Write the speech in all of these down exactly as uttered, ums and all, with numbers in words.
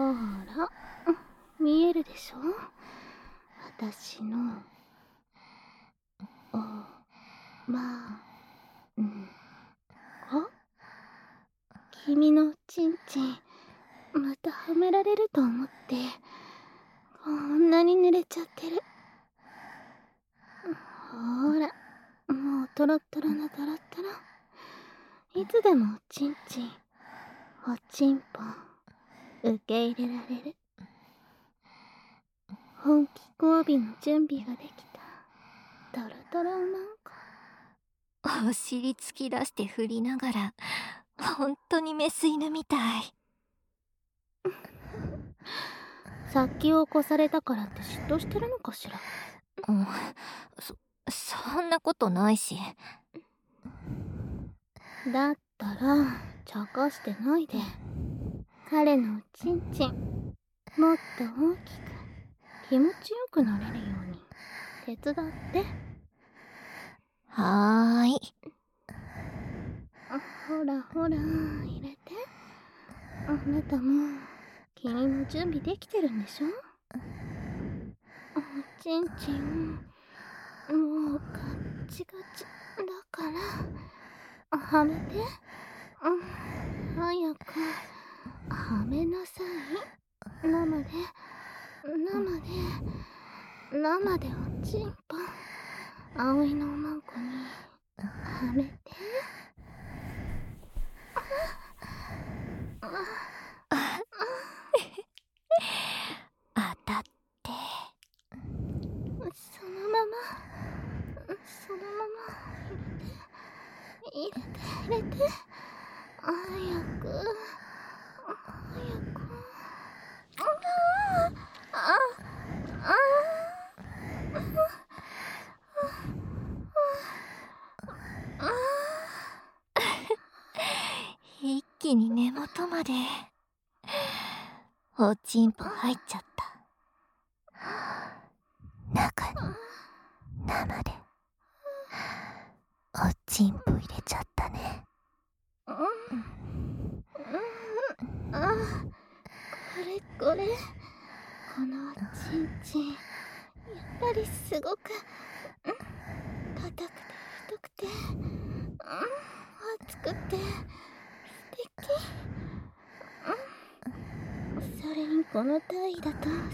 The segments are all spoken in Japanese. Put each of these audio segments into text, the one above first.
ら、見えるでしょ、私のおまんこ。君のちんちんまたはめられると思ってこんなに濡れちゃってる。ほら、もうトロットロのトロットロ。いつでもおちんちんおちんぽん受け入れられる。本気交尾の準備ができたトロトロおまんこ。 お尻突き出して振りながら、ほんとにメス犬みたい。 先を越されたからって嫉妬してるのかしら。 うん、そ、そんなことないし。 だったら、茶化してないで。彼のおちんちん、もっと大きく、気持ちよくなれるように、手伝って。 はーい。 ほらほら、入れて。あなたも、君も準備できてるんでしょ？おちんちん、もうガッチガチだから、はめて。うん、早く、はめなさい。生で、生で、生でおちんぽん、葵のおまんこに、はめて。 当たって。 そのまま、そのまま、入れて、入れて、入れて。早く、早く。ああ、ああ、 一気に根元まで。おちんぽ入っちゃった。中に生でおちんぽ入れちゃったね。 うん、ああ、これこれ、このおちんちん、やっぱりすごく、うん、硬くて太くて、うん、熱くて素敵。うん、それにこの体位だと新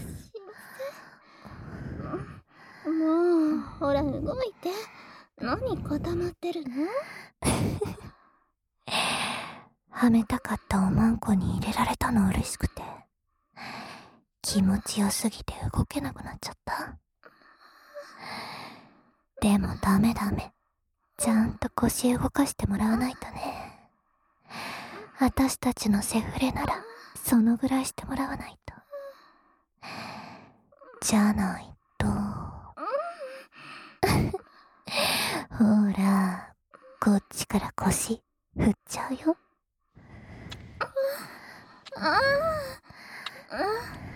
鮮。うん、もうほら動いて。何固まってるの？ はめたかったおまんこに入れられたの嬉しくて、気持ちよすぎて動けなくなっちゃった。でもダメダメ。ちゃんと腰動かしてもらわないとね。私たちのセフレならそのぐらいしてもらわないと。じゃないと。ほら、こっちから腰振っちゃうよ。 ああ、ああ、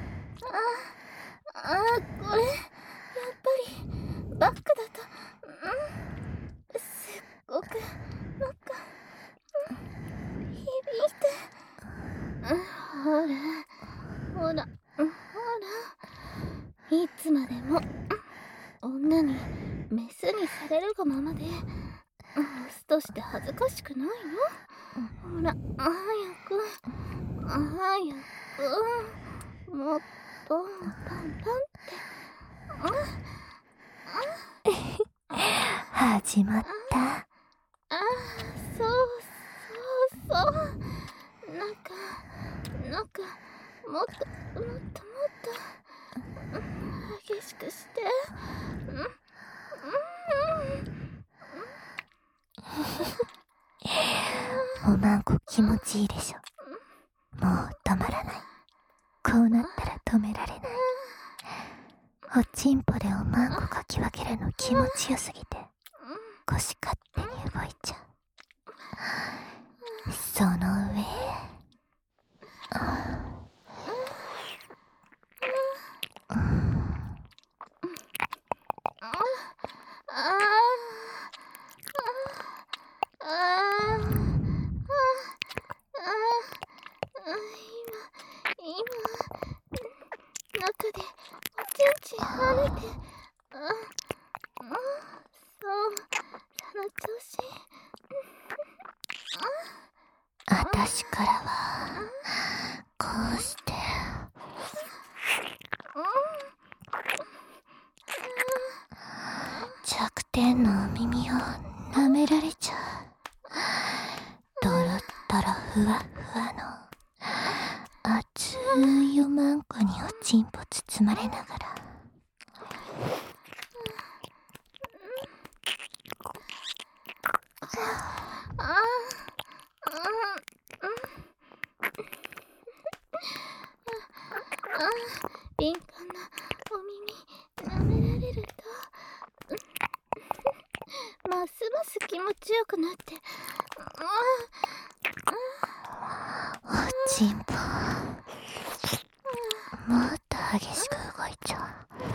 ああ、これやっぱりバックだと、うん、すっごくなんか、うん、響いて、うん、ほらほら、うん、ほら、いつまでも、うん、女にメスにされるがままで、オスとして恥ずかしくないの？ほら、早く、早く、もっとパンパンって。 始まった。 ああ、そうそうそう。なんか、なんか、もっと、もっともっと、うん、激しくして。うん、 おまんこ気持ちいいでしょ。もう止まらない。こうなったら止められない。おちんぽでおまんこかき分けるの気持ちよすぎて、腰勝手に動いちゃう。その上、 ああ、ああ、ああ、今、 中でおちんちん跳ねて、あ、あ、そう、その調子。 あたしからはこうして弱点のお耳を舐められちゃう。ドロッドロふわふわの熱いおまんこにおちんぽ包まれながら、 ああ、敏感なお耳舐められるとますます気持ちよくなって、 おちんぽもっと激しく動いちゃう。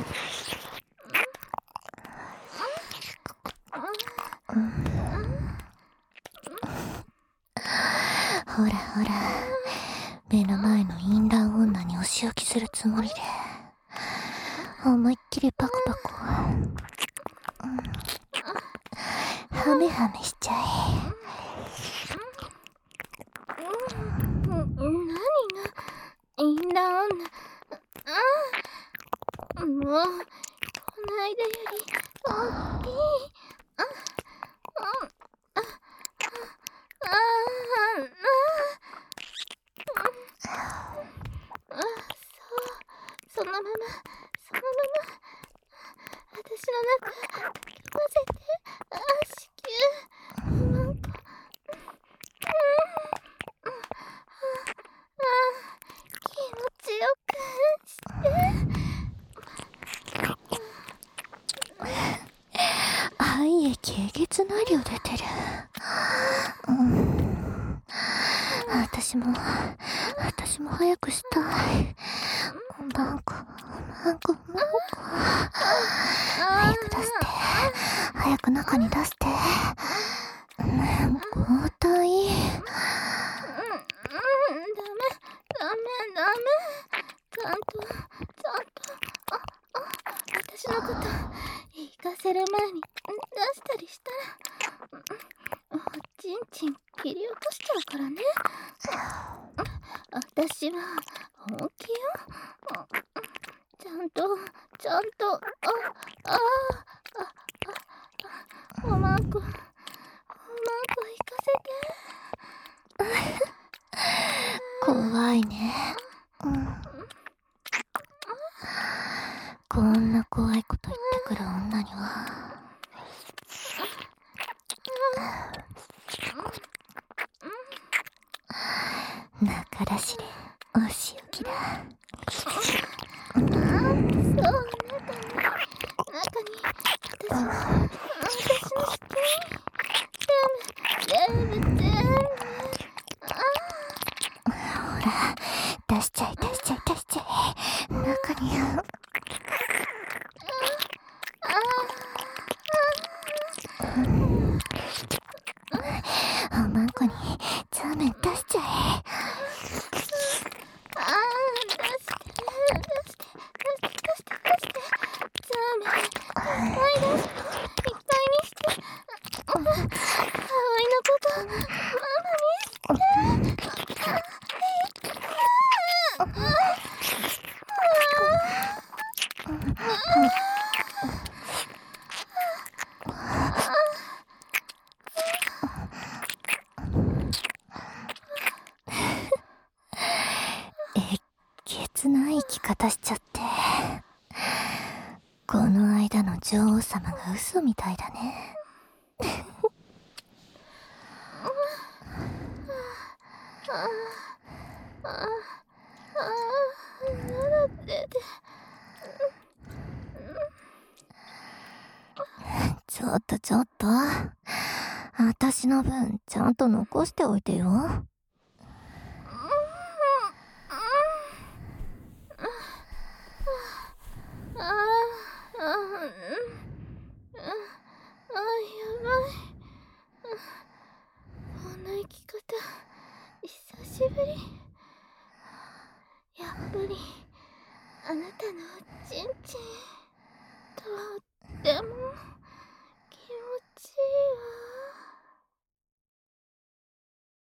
ほらほら、目の前の淫乱女にお仕置きするつもりで思いっきりパコパコ、うん、ハメハメしちゃえ。 何が淫乱女。あ、もうこの間より大きい。あ、あ、あ、あ、あ、そう、そのまま、そのまま私の中混ぜて、あ、子宮なんか、気持ちよくして。 肺液えげつない量出てる。うん、私も私も早くしたい。おまんこおまんこおまんこ、早く出して、早く中に出して。うん、交代。 うん、うん、ダメ、ダメ、ダメ。ちゃんと、ちゃんと、あ、あ、私のこと行かせる前に出したりしたら、おちんちん切り落としちゃうからね。私は本気よ。ちゃんと、ちゃんと、あ、あ、あ、あ、おまんこ、おまんこ行かせて。 怖いね。うん、こんな怖いこと言ってくる女には中出しでお仕置きだ。 そう、中に、中に、私の、私の子宮、全部、全部、全部、あほら、出しちゃい出しちゃい出しちゃい。中におまんこにザーメン出しちゃえ。 あー、出して、出して、出して、出して、出して、ザーメン、いっぱい出して、いっぱいにして、葵のこと、ママにして、 えげつない生き方しちゃって、この間の女王様が嘘みたいだね。ちょっとちょっと、私の分ちゃんと残しておいてよ。 こんな生き方久しぶり。やぱりあなたのおちんちんとっても気持ちいい。